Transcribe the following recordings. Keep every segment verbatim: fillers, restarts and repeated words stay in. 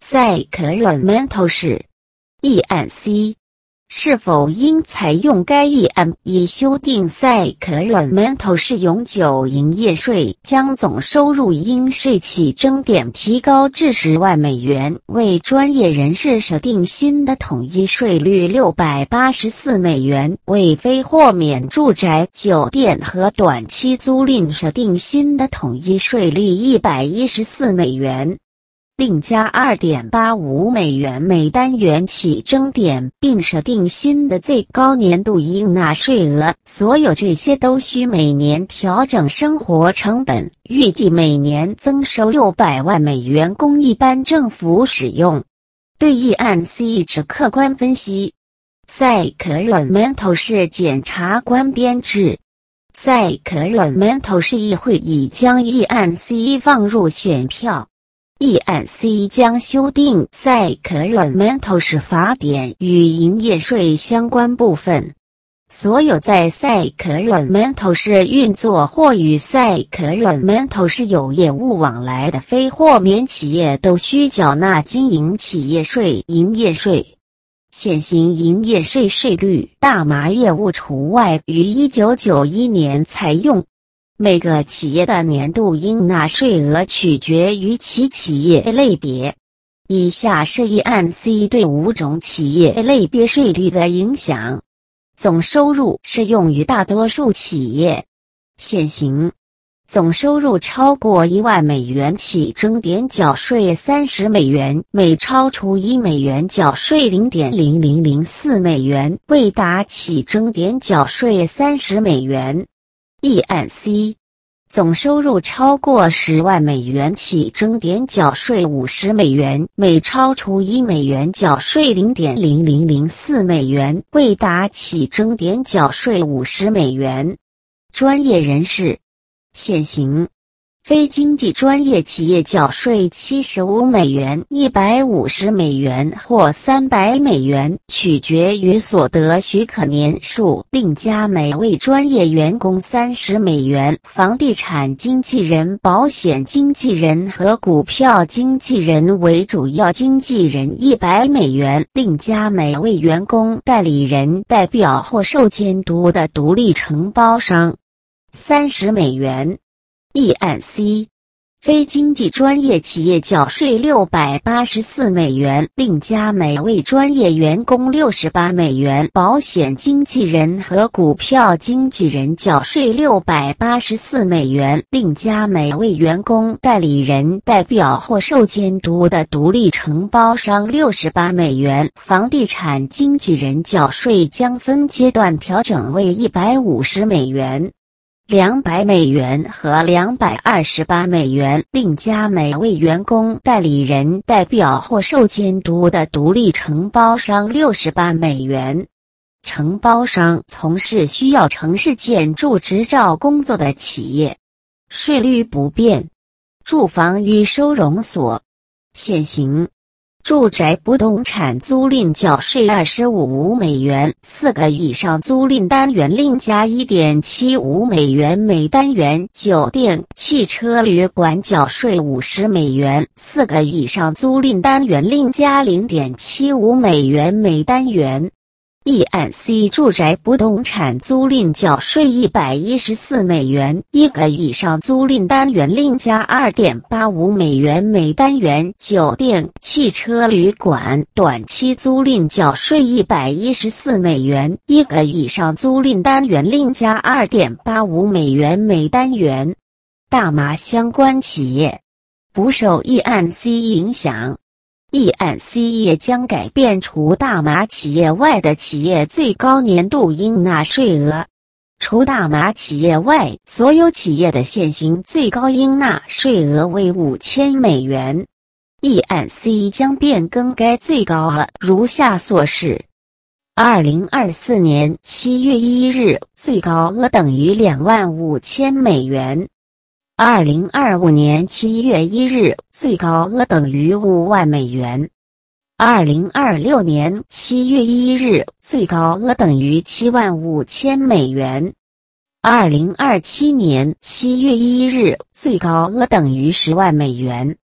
Sacramento 市议案 C 是否应采用该议案以修订 Sacramento 市永久营业税，将总收入应税起征点提高至十万美元，为专业人士设定新的统一税率六百八十四美元，为非豁免住宅、酒店和短期租赁设定新的统一税率一百一十四美元。另加 二点八五美元每单元起征点，并设定新的最高年度应纳税额。所有这些都需每年调整生活成本，预计每年增收六百万美元供一般政府使用。对议案 C 之客观分析。Sacramento 市检察官编制。Sacramento 市议会已将议案 C 放入选票。议案 C 将修订 Sacramento 市法典与营业税相关部分。所有在 Sacramento 市运作或与 Sacramento 市有业务往来的非豁免企业都需缴纳经营企业税、营业税。现行营业税税率大麻业务除外，于一九九一年采用。每个企业的年度应纳税额取决于其企业类别。以下是议案 C 对五种企业类别税率的影响。总收入适用于大多数企业。现行总收入超过一万美元起征点缴税三十美元，每超出一美元缴税 零点零零零四美元，未达起征点缴税三十美元。议案 C 总收入超过十万美元起征点缴税五十美元，每超出一美元缴税 零点零零零四美元，未达起征点缴税五十美元。专业人士。现行非经济专业企业缴税七十五美元、一百五十美元或三百美元，取决于所得许可年数，另加每位专业员工三十美元，房地产经纪人、保险经纪人和股票经纪人为主要经纪人一百美元，另加每位员工、代理人、代表或受监督的独立承包商三十美元。议案 C 非经济专业企业缴税六百八十四美元，另加每位专业员工六十八美元，保险经纪人和股票经纪人缴税六百八十四美元，另加每位员工、代理人、代表或受监督的独立承包商六十八美元，房地产经纪人缴税将分阶段调整为一百五十美元。两百美元和两百二十八美元，另加每位员工、代理人、代表或受监督的独立承包商六十八美元。承包商从事需要城市建筑执照工作的企业，税率不变。住房与收容所。现行住宅不动产租赁缴税二十五美元，四个以上租赁单元另加 一点七五美元每单元；酒店、汽车旅馆缴税五十美元，四个以上租赁单元另加 零点七五美元每单元。议案 C 住宅不动产租赁缴税一百一十四美元，一个以上租赁单元另加 二点八五美元每单元；酒店、汽车旅馆、短期租赁缴税一百一十四美元，一个以上租赁单元另加 二点八五美元每单元。大麻相关企业不受议案 C 影响。议案 C 也将改变除大麻企业外的企业最高年度应纳税额。除大麻企业外，所有企业的现行最高应纳税额为五千美元。议案 C 将变更该最高额如下所示：二零二四年七月一日，最高额等于两万五千美元。二零二五年七月一日，最高额等于五万美元。二零二六年七月一日，最高额等于七万五千美元。二零二七年七月一日，最高额等于十万美元。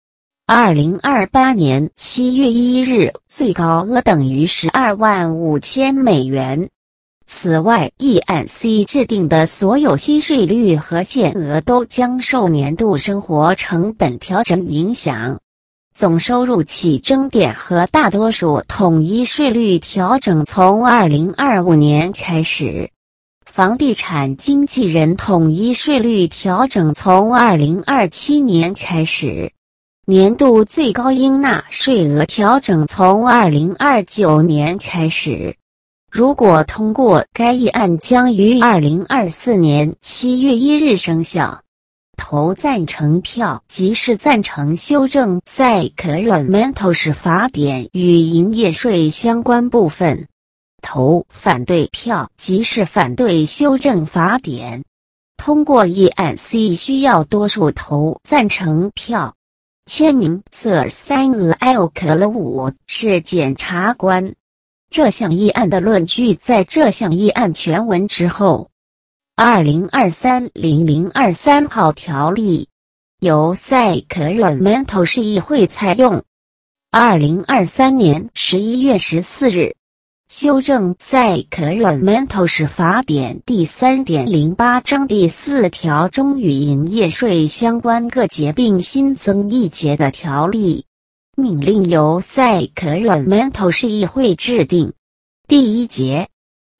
二零二八年七月一日最高额等于十二万五千美元。此外 ，E N C 制定的所有新税率和限额都将受年度生活成本调整影响。总收入起征点和大多数统一税率调整从二零二五年开始。房地产经纪人统一税率调整从二零二七年开始。年度最高应纳税额调整从二零二九年开始。如果通过，该议案将于二零二四年七月一日生效。投赞成票即是赞成修正 Sacramento 法典与营业税相关部分。投反对票即是反对修正法典。通过议案 C 需要多数投赞成票。签名 Sir Samuel L. 五是检察官。这项议案的论据在这项议案全文之后。二零二三零零二三号条例由 Sacramento 市议会采用。二零二三年十一月十四日，修正 Sacramento 市法典第 三点零八 章第四条中与营业税相关各节并新增一节的条例。命令由 Sacramento 市议会制定。第一节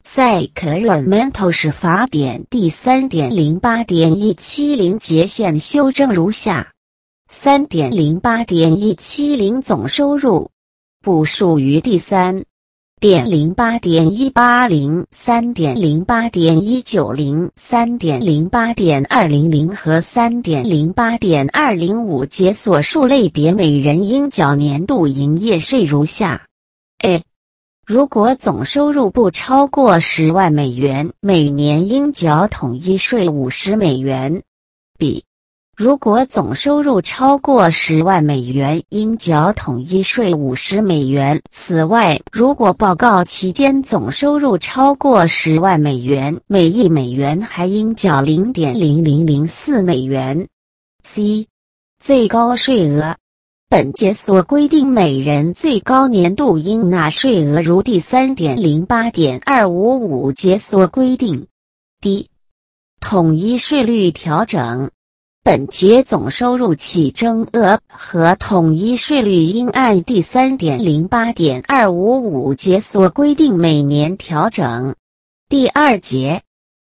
Sacramento 市法典第 三点零八点一七零 节限修正如下 三点零八点一七零 总收入不属于第三点零八点一八零、三点零八点一九零、三点零八点二零零和三点零八点二零五节所述类别每人应缴年度营业税如下 ：A. 如果总收入不超过十万美元，每年应缴统一税五十美元 ；B. 如果总收入超过十万美元，应缴统一税五十美元。此外，如果报告期间总收入超过十万美元，每一美元还应缴 零点零零零四美元。C. 最高税额。本节所规定每人最高年度应纳税额如第 三点零八点二五五 节所规定。D. 统一税率调整。本节总收入起征额和统一税率应按第 三点零八点二五五 节所规定每年调整。第二节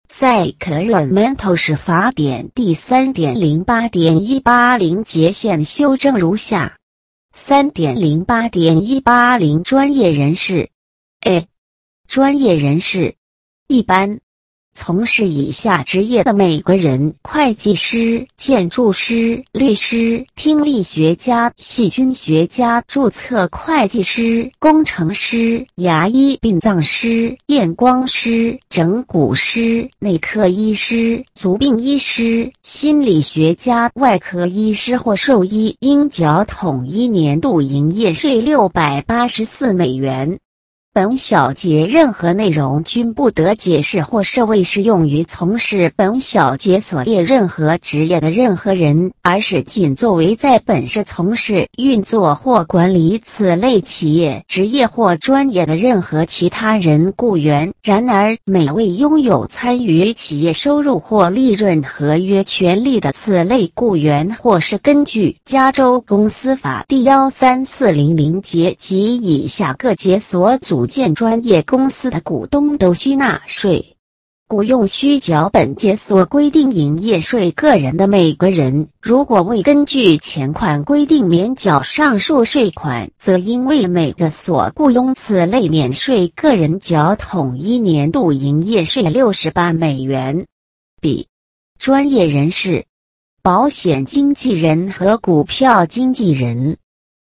Sacramento 市法典第 三点零八点一八零 节限修正如下 三点零八点一八零 专业人士 A. 专业人士一般从事以下职业的每个人：会计师、建筑师、律师、听力学家、细菌学家、注册会计师、工程师、牙医、殡葬师、验光师、整骨师、内科医师、足病医师、心理学家、外科医师或兽医，应缴统一年度营业税六百八十四美元。本小节任何内容均不得解释或设为适用于从事本小节所列任何职业的任何人，而是仅作为在本市从事、运作或管理此类企业、职业或专业的任何其他人雇员。然而，每位拥有参与企业收入或利润合约权利的此类雇员，或是根据加州公司法第一三四零零节及以下各节所组建专业公司的股东都需纳税。雇用需缴本节所规定营业税个人的每个人，如果未根据前款规定免缴上述税款，则应为每个所雇佣此类免税个人缴统一年度营业税六十八美元。B. 专业人士、保险经纪人和股票经纪人。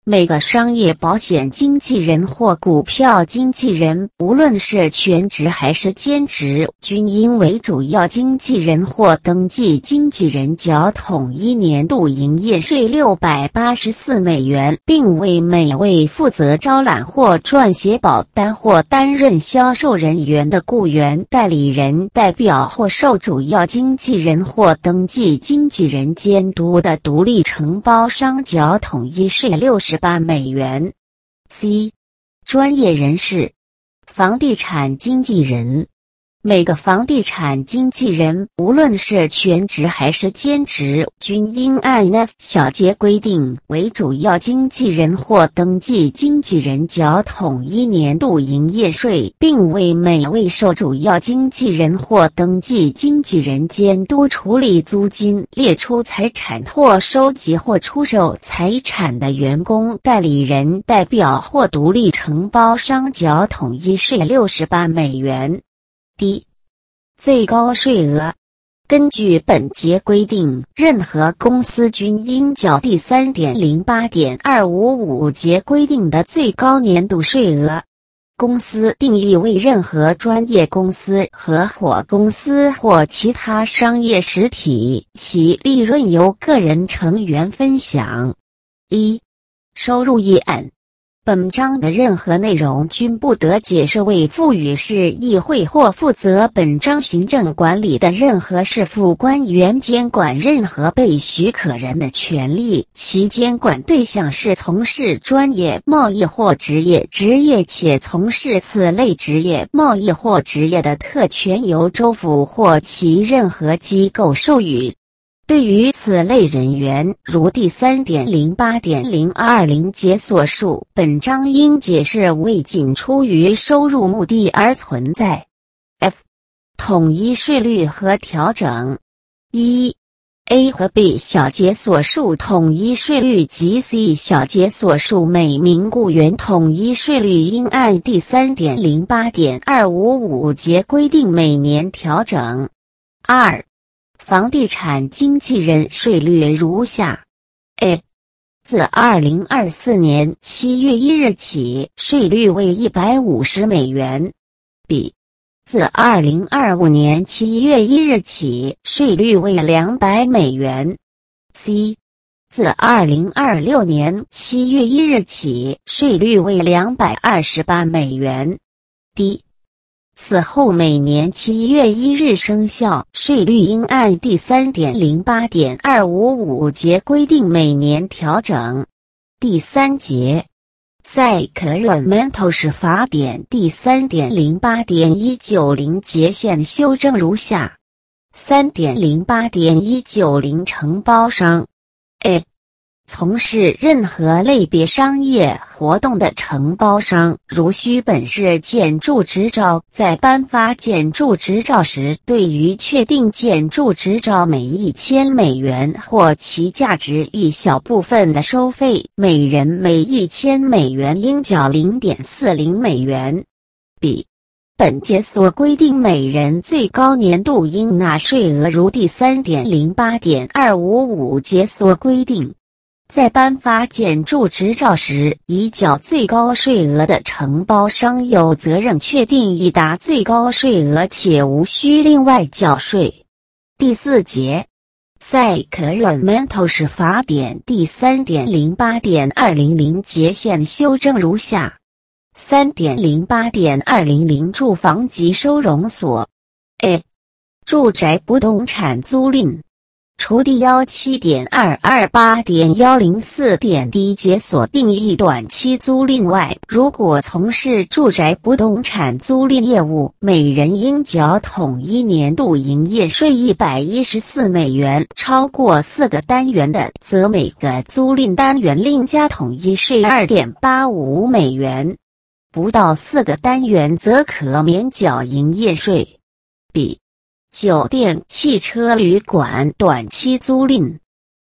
每个商业保险经纪人或股票经纪人，无论是全职还是兼职，均应为主要经纪人或登记经纪人缴统一年度营业税六百八十四美元，并为每位负责招揽或撰写保单或担任销售人员的雇员、代理人、代表或受主要经纪人或登记经纪人监督的独立承包商缴统一税六十八美元。C. 专业人士，房地产经纪人。每个房地产经纪人，无论是全职还是兼职，均应按 F 小节规定为主要经纪人或登记经纪人缴统一年度营业税，并为每位受主要经纪人或登记经纪人监督处理租金、列出财产或收集或出售财产的员工、代理人、代表或独立承包商缴统一税六十八美元。D. 最高税额。根据本节规定，任何公司均应缴第 三点零八点二五五 节规定的最高年度税额。公司定义为任何专业公司、合伙公司或其他商业实体，其利润由个人成员分享。一、收入议案。本章的任何内容均不得解释为赋予市议会或负责本章行政管理的任何市府官员监管任何被许可人的权利，其监管对象是从事专业贸易或职业职业且从事此类职业贸易或职业的特权由州府或其任何机构授予。对于此类人员，如第 三点零八点零二零 节所述，本章应解释为仅出于收入目的而存在。F. 统一税率和调整。一、A 和 B 小节所述统一税率及 C 小节所述每名雇员统一税率应按第 三点零八点二五五 节规定每年调整。二、房地产经纪人税率如下。A. 自二零二四年七月一日起，税率为一百五十美元。B. 自二零二五年七月一日起，税率为两百美元。C. 自二零二六年七月一日起，税率为两百二十八美元。D. 此后每年七月一日生效，税率应按第 三点零八点二五五 节规定每年调整。第三节，Sacramento 市法典第 三点零八点一九零 节现修正如下。三点零八点一九零 承包商 A. 从事任何类别商业活动的承包商，如需本市建筑执照，在颁发建筑执照时，对于确定建筑执照每一千美元或其价值一小部分的收费，每人每一千美元应缴 零点四零美元。B. 本节所规定每人最高年度应纳税额如第 三点零八点二五五 节所规定。在颁发建筑执照时，已缴最高税额的承包商有责任确定已达最高税额且无需另外缴税。第四节，Sacramento 市法典第 三点零八点二零零 节现修正如下。三点零八点二零零 住房及收容所 A. 住宅不动产租赁。除第 十七点二二八点一零四 点 D 节所定义短期租赁外，如果从事住宅不动产租赁业务，每人应缴统一年度营业税一百一十四美元，超过四个单元的，则每个租赁单元另加统一税 二点八五美元，不到四个单元则可免缴营业税。B. 酒店、汽车旅馆短期租赁。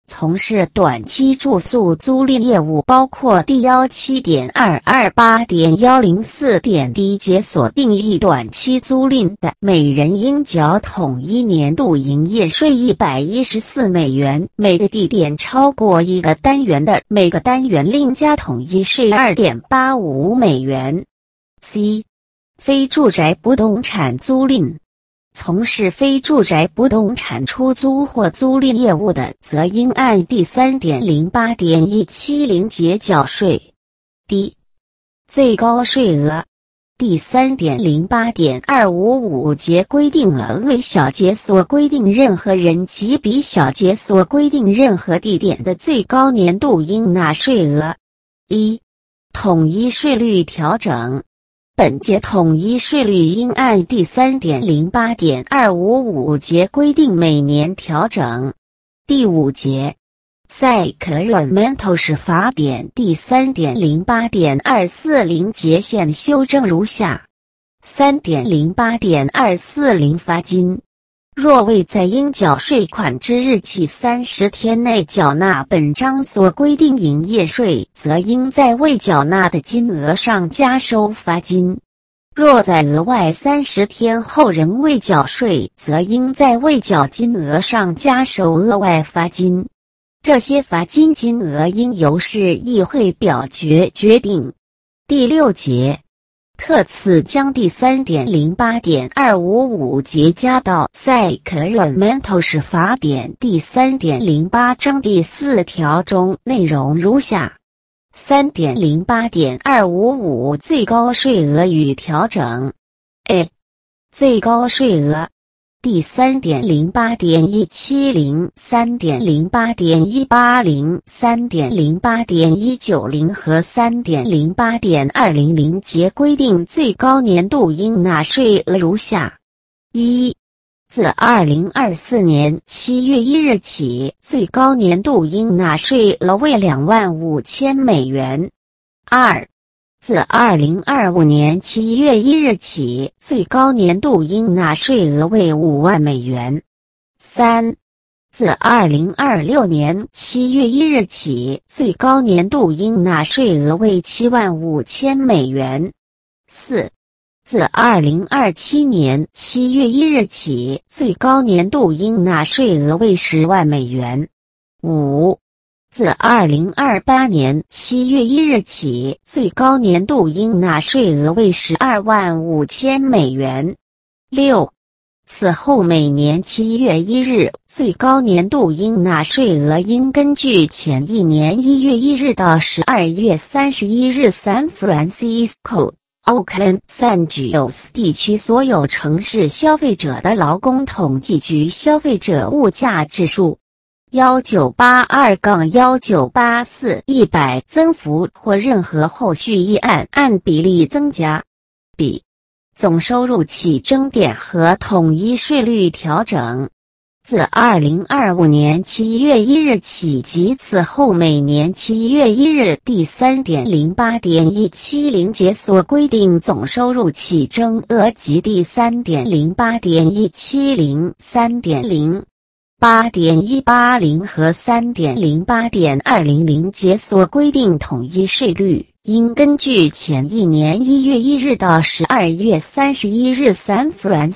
从事短期住宿租赁业务，包括第幺七点二二八点幺零四点 D 解锁定义短期租赁的，每人应缴统一年度营业税一百一十四美元；每个地点超过一个单元的，每个单元另加统一税 二点八五美元。C. 非住宅不动产租赁。从事非住宅不动产出租或租赁业务的，则应按第 三点零八点一七零 节缴税。D. 最高税额第 三点零八点二五五 节规定了为小节所规定任何人及比小节所规定任何地点的最高年度应纳税额。一、统一税率调整。本节统一税率应按第 三点零八点二五五 节规定每年调整。第五节 Sacramento 法典第 三点零八点二四零 节现修正如下： 三点零八点二四零 罚金。若未在应缴税款之日起三十天内缴纳本章所规定营业税，则应在未缴纳的金额上加收罚金；若在额外三十天后仍未缴税，则应在未缴金额上加收额外罚金。这些罚金金额应由市议会表决决定。第六节特此将第 三点零八点二五五 节加到 Sacramento 法典第 三点零八 章第四条中，内容如下： 三点零八点二五五 最高税额与调整。 A. 最高税额第 三点零八点一七零、三点零八点一八零、三点零八点一九零 和 三点零八点二零零 节规定最高年度应纳税额如下：一、自二零二四年七月一日起，最高年度应纳税额为两万五千美元。二、自二零二五年七月一日起，最高年度应纳税额为五万美元。三、自二零二六年七月一日起，最高年度应纳税额为七万五千美元。四、自二零二七年七月一日起，最高年度应纳税额为十万美元。五、自二零二八年七月一日起，最高年度应纳税额为十二万五千美元。六、此后每年七月一日，最高年度应纳税额应根据前一年一月一日到十二月三十一日 San Francisco、Oakland、San Jose 地区所有城市消费者的劳工统计局消费者物价指数一九八二一九八四 一百增幅或任何后续议案按比例增加。B. 总收入起征点和统一税率调整。自二零二五年七月一日起及此后每年七月一日第 三点零八点一七零 节所规定总收入起征额及第 三点零八点一七零、三点零八点一八零 和 三点零八点二零零 节所规定统一税率，应根据前一年一月一日到十二月三十一日 San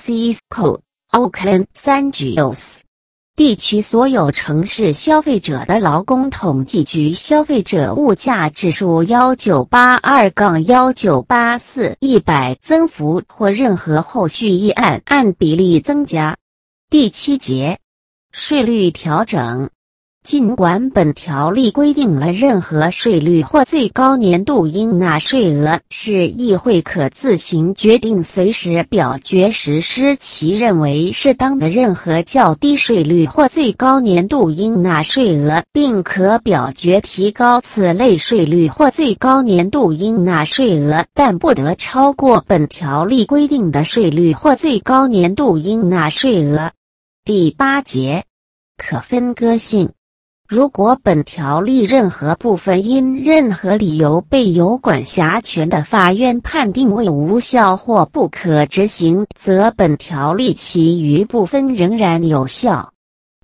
Francisco、Oakland、San Jose 地区所有城市消费者的劳工统计局消费者物价指数一九八二一九八四 一百增幅或任何后续议案按比例增加。第七节税率调整。尽管本条例规定了任何税率或最高年度应纳税额是议会可自行决定随时表决实施其认为适当的任何较低税率或最高年度应纳税额，并可表决提高此类税率或最高年度应纳税额，但不得超过本条例规定的税率或最高年度应纳税额。第八节可分割性。如果本条例任何部分因任何理由被有管辖权的法院判定为无效或不可执行，则本条例其余部分仍然有效。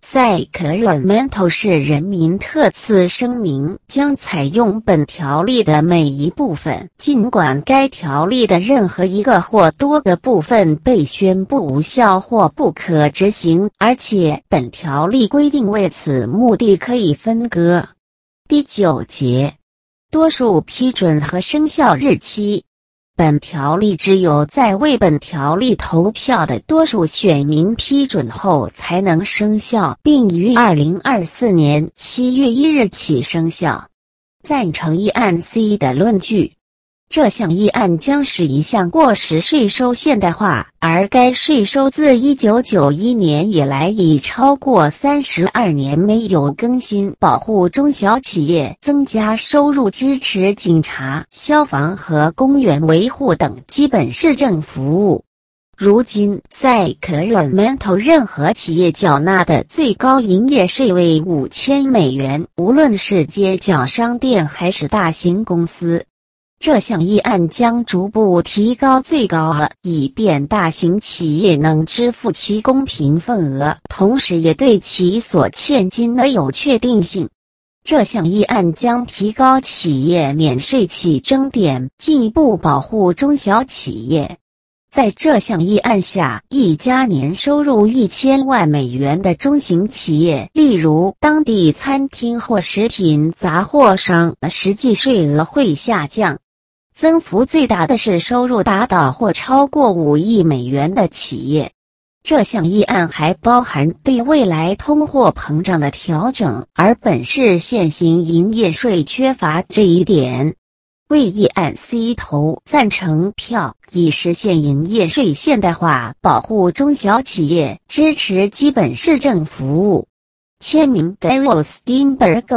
Sacramento 市人民特此声明将采用本条例的每一部分，尽管该条例的任何一个或多个部分被宣布无效或不可执行，而且本条例规定为此目的可以分割。第九节，多数批准和生效日期。本条例只有在为本条例投票的多数选民批准后才能生效，并于二零二四年七月一日起生效。赞成议案 C 的论据：这项议案将使一项过时税收现代化，而该税收自一九九一年以来已超过三十二年没有更新，保护中小企业，增加收入，支持警察、消防和公园维护等基本市政服务。如今，在Sacramento任何企业缴纳的最高营业税为五千美元，无论是街角商店还是大型公司。这项议案将逐步提高最高额，以便大型企业能支付其公平份额，同时也对其所欠金额有确定性。这项议案将提高企业免税起征点，进一步保护中小企业。在这项议案下，一家年收入一千万美元的中型企业，例如当地餐厅或食品杂货商，实际税额会下降。增幅最大的是收入达到或超过五亿美元的企业。这项议案还包含对未来通货膨胀的调整，而本市现行营业税缺乏这一点。为议案 C 投赞成票，以实现营业税现代化，保护中小企业，支持基本市政服务。签名 Darrell Steinberg，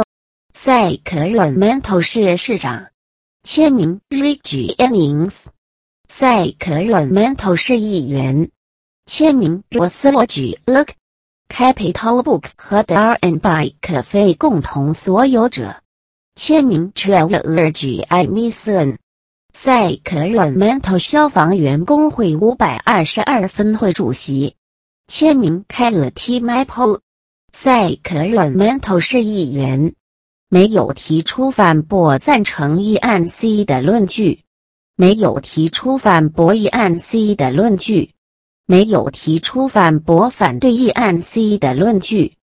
Sacramento 市市长。签名 Rick Jennings， Sacramento 市议员。签名罗斯罗举 Look Capital Books 和 Dar and By Cafe 共同所有者。签名 Trevor G. I. Mason， Sacramento 消防员工会五百二十二分会主席。签名 Kyle T. Maple， Sacramento 市议员。没有提出反驳赞成议案 C 的论据。没有提出反驳议案 C 的论据。没有提出反驳反对议案 C 的论据。